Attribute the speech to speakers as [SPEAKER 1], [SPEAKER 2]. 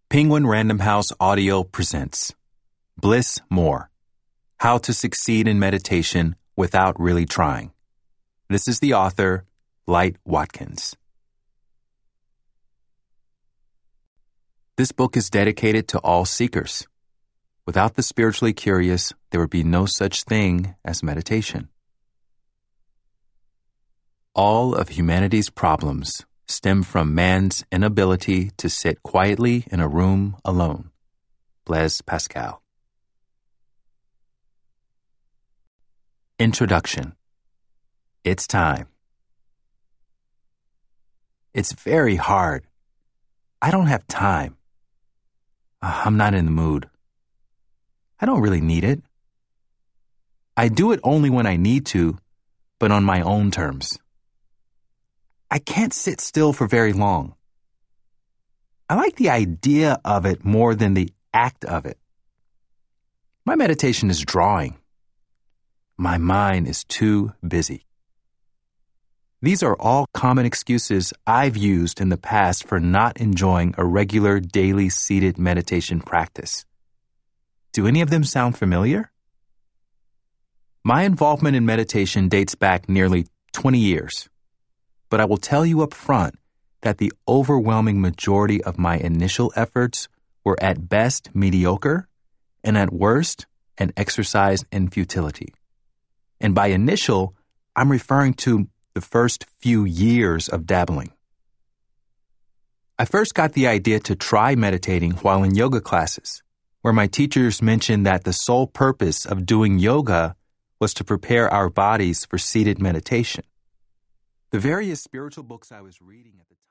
[SPEAKER 1] Penguin Random House Audio presents Bliss More: How to Succeed in Meditation Without Really Trying. This is the author, Light Watkins. This book is dedicated to all seekers. Without the spiritually curious, there would be no such thing as meditation. All of humanity's problems stem from man's inability to sit quietly in a room alone. Blaise Pascal. Introduction. It's time. It's very hard. I don't have time. I'm not in the mood. I don't really need it. I do it only when I need to, but on my own terms. I can't sit still for very long. I like the idea of it more than the act of it. My meditation is drawing. My mind is too busy. These are all common excuses I've used in the past for not enjoying a regular daily seated meditation practice. Do any of them sound familiar? My involvement in meditation dates back nearly 20 years. But I will tell you up front that the overwhelming majority of my initial efforts were at best mediocre and at worst an exercise in futility. And by initial, I'm referring to the first few years of dabbling. I first got the idea to try meditating while in yoga classes, where my teachers mentioned that the sole purpose of doing yoga was to prepare our bodies for seated meditation. The various spiritual books I was reading at the time